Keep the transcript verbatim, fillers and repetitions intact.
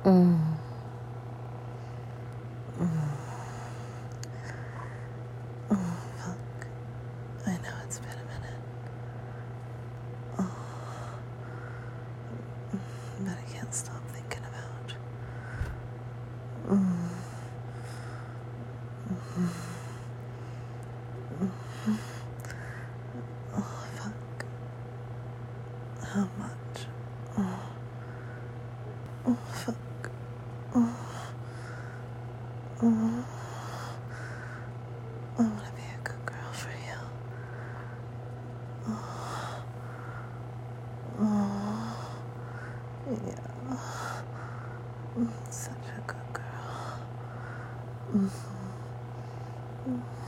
Mm. Mm. Oh, fuck. I know it's been a minute. Oh. But I can't stop thinking about. Mm. Mm. Mm. Oh, fuck. How much? Oh, oh fuck. Oh. Oh. I want to be a good girl for you. Oh. Oh. Yeah. Mm, such a good girl. Mm-hmm. Mm-hmm.